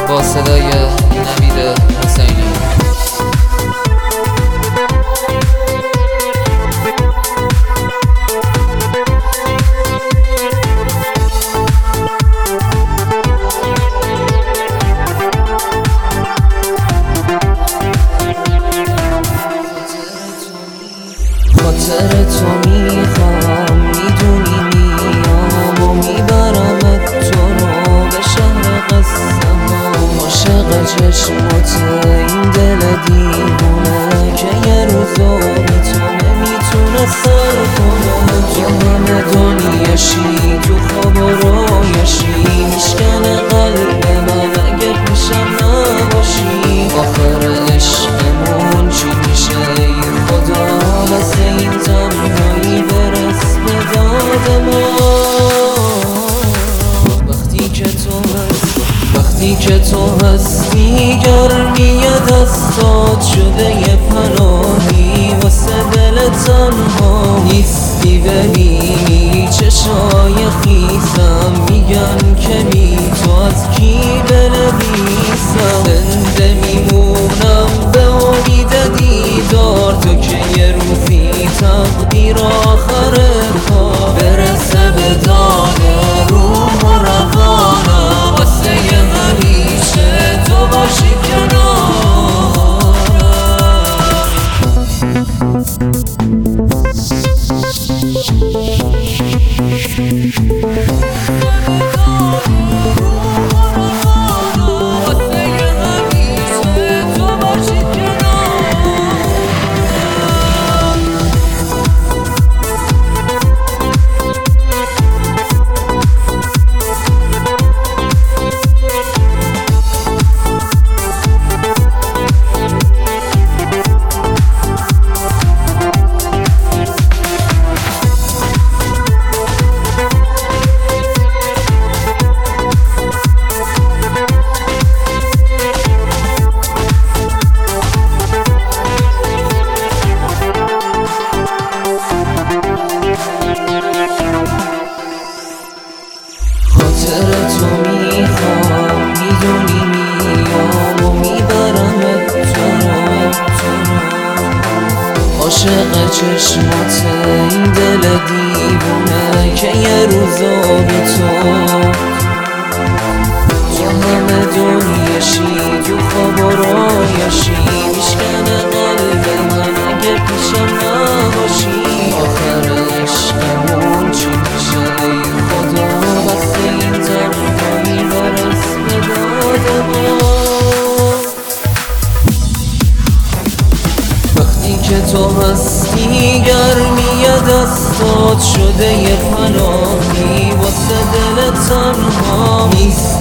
با صدای نوید حسینی. خاطر تو میخوام، میدونی میام و میبرمت تو رو به شهر قصه ها. عاشق چشمات این دل دیوونه که یه روزو میتونه سر کنه. تو همه دنیاشی، تو خواب و رویاشی، میشکنه قلب من اگه پیشم نباشی. آخر عشقمون چی میشه ای خدا؟ واسه این تنهایی برس به داد ما. وقتی که تو هستی گرمی دستات شده یه پناهی. واسه دل تنها نیستی ببینی چشای خیسم میگن که بی تو از کی بنویسم. زنده میمونم به امید دیدار تو که یه روزی تقدیر آخر کار برسه به داد روح و روانم. واسه همیشه تو باشی کنارم. خاطر تو میخوام، میدونی میام و میبرمت تو رو. عاشق چشمات این دل دیوونه که یه روزا بی تو همه دنیاشی، تو خواب و رویاشی، میشکنه قلب من اگه پیشم نباشی. آخر عشقمون چی میشه ای خدا؟ واسه این تنهایی برس به داد ما. وقتی که تو هستی گرمی دستات شده یه پناهی. واسه دل تنها نیست